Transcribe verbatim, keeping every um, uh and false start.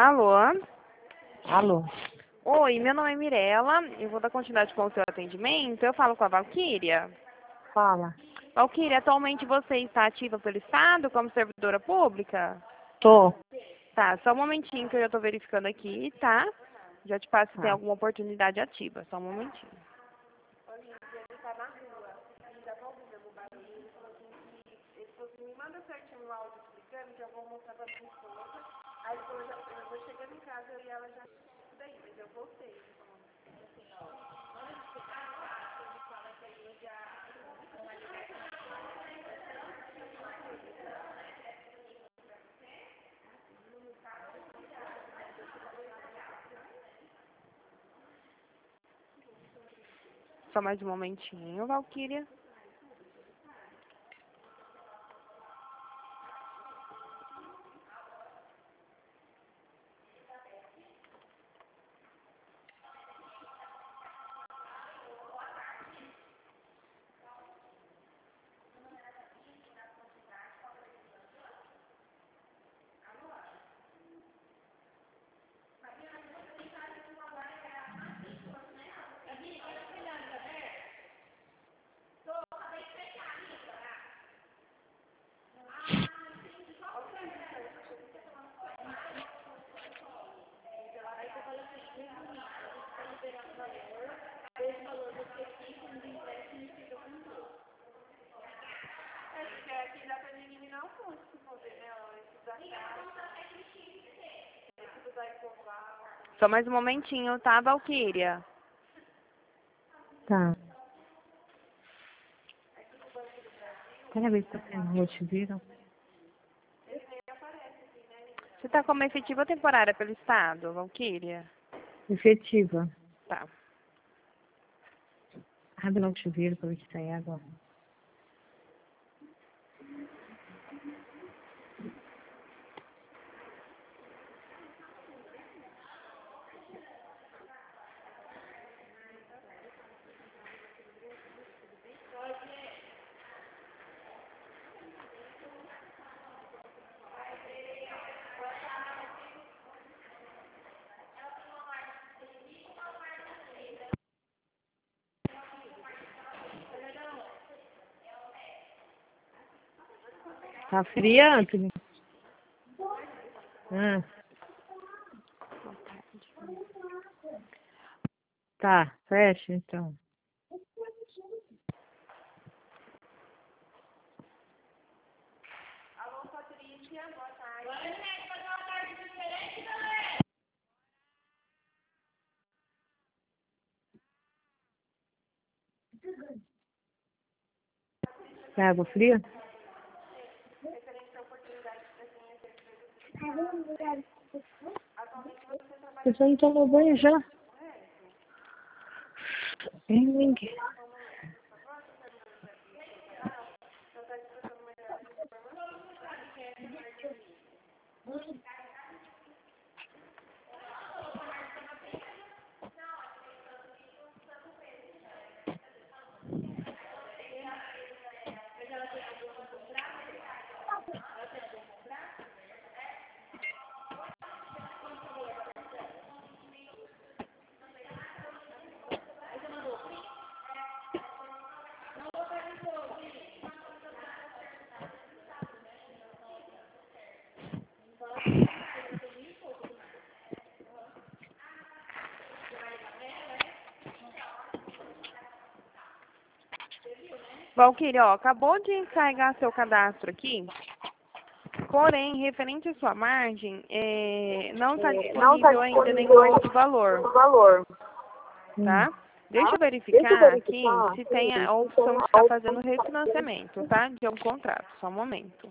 Alô? Alô? Oi, meu nome é Mirella, eu vou dar continuidade com o seu atendimento. Eu falo com a Valquíria. Fala. Valquíria, atualmente você está ativa pelo Estado como servidora pública? Tô. Tá, só um momentinho que eu já estou verificando aqui, tá? Já te passo se tem Tá. alguma oportunidade ativa, só um momentinho. Só mais um momentinho, Valquíria. Só mais um momentinho, tá, Valquíria? Tá. Quer ver se tá sendo multiviram? Você está como efetiva temporária pelo Estado, Valquíria? Efetiva. Tá. Abre o multiviram pra ver que sai agora. Tá fria, Anthony? Ah. Tá, fecha então. Tá água fria? Eu já não tomou banho já. Tem ninguém. Valquíria, ó, acabou de carregar seu cadastro aqui, porém, referente à sua margem, é, não está É, não tá disponível ainda nenhum disponível ainda outro valor, o valor. Hum. tá? Deixa eu Deixa eu verificar aqui verificar. se tem a Se tem opção de estar fazendo refinanciamento, tá? De um contrato, só um momento.